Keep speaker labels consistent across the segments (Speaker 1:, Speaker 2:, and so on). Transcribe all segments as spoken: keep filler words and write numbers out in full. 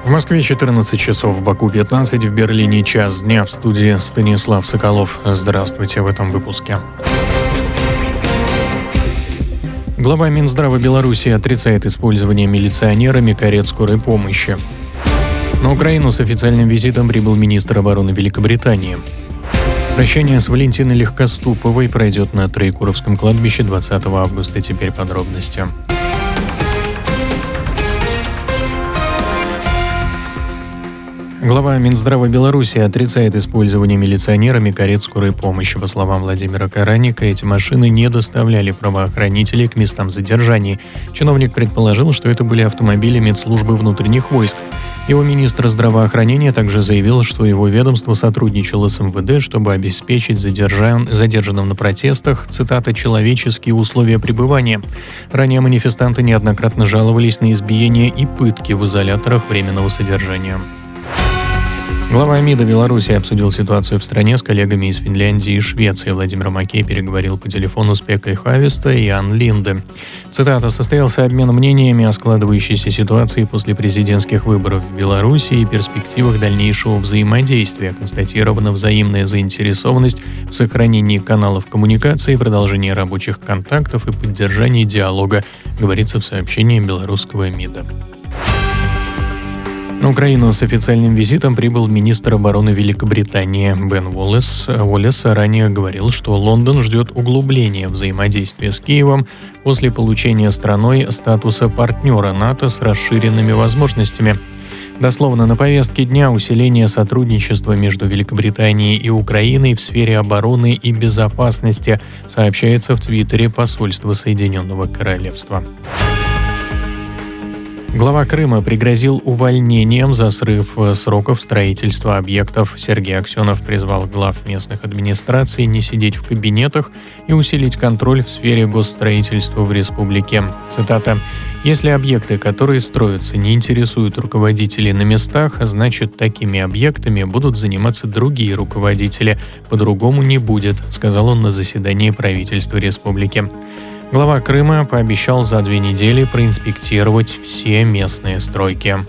Speaker 1: В Москве четырнадцать часов, в Баку пятнадцать, в Берлине час дня. В студии Станислав Соколов. Здравствуйте в этом выпуске. Глава Минздрава Беларуси отрицает использование милиционерами карет скорой помощи. На Украину с официальным визитом прибыл министр обороны Великобритании. Прощание с Валентиной Легкоступовой пройдет на Троекуровском кладбище двадцатого августа. Теперь подробности. Глава Минздрава Беларуси отрицает использование милиционерами карет скорой помощи. По словам Владимира Караника, эти машины не доставляли правоохранителей к местам задержаний. Чиновник предположил, что это были автомобили медслужбы внутренних войск. Его министр здравоохранения также заявил, что его ведомство сотрудничало с эм вэ дэ, чтобы обеспечить задержан... задержанным на протестах, цитата, «человеческие условия пребывания». Ранее манифестанты неоднократно жаловались на избиения и пытки в изоляторах временного содержания. Глава МИДа Беларуси обсудил ситуацию в стране с коллегами из Финляндии и Швеции. Владимир Макей переговорил по телефону с Пеккой Хависта и Ан Линде. Цитата: «Состоялся обмен мнениями о складывающейся ситуации после президентских выборов в Беларуси и перспективах дальнейшего взаимодействия. Констатирована взаимная заинтересованность в сохранении каналов коммуникации, продолжении рабочих контактов и поддержании диалога», говорится в сообщении белорусского МИДа. На Украину с официальным визитом прибыл министр обороны Великобритании Бен Уоллес. Уоллес ранее говорил, что Лондон ждет углубления взаимодействия с Киевом после получения страной статуса партнера НАТО с расширенными возможностями. Дословно, на повестке дня усиление сотрудничества между Великобританией и Украиной в сфере обороны и безопасности, сообщается в Твиттере посольства Соединенного Королевства. Глава Крыма пригрозил увольнением за срыв сроков строительства объектов. Сергей Аксенов призвал глав местных администраций не сидеть в кабинетах и усилить контроль в сфере госстроительства в республике. Цитата: «Если объекты, которые строятся, не интересуют руководителей на местах, значит, такими объектами будут заниматься другие руководители. По-другому не будет», сказал он на заседании правительства республики. Глава Крыма пообещал за две недели проинспектировать все местные стройки.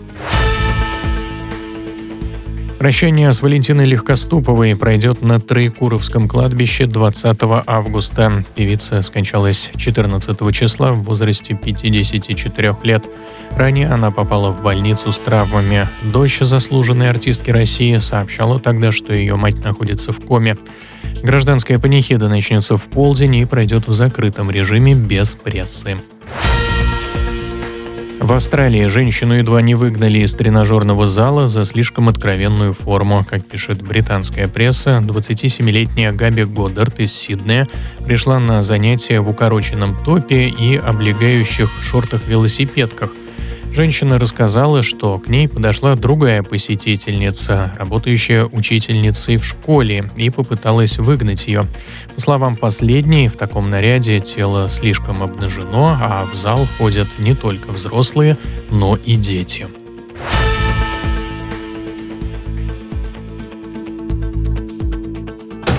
Speaker 1: Прощание с Валентиной Легкоступовой пройдет на Троекуровском кладбище двадцатого августа. Певица скончалась четырнадцатого числа в возрасте пятидесяти четырёх лет. Ранее она попала в больницу с травмами. Дочь заслуженной артистки России сообщала тогда, что ее мать находится в коме. Гражданская панихида начнется в полдень и пройдет в закрытом режиме без прессы. В Австралии женщину едва не выгнали из тренажерного зала за слишком откровенную форму. Как пишет британская пресса, двадцатисемилетняя Габи Годдард из Сиднея пришла на занятия в укороченном топе и облегающих шортах-велосипедках. Женщина рассказала, что к ней подошла другая посетительница, работающая учительницей в школе, и попыталась выгнать ее. По словам последней, в таком наряде тело слишком обнажено, а в зал ходят не только взрослые, но и дети.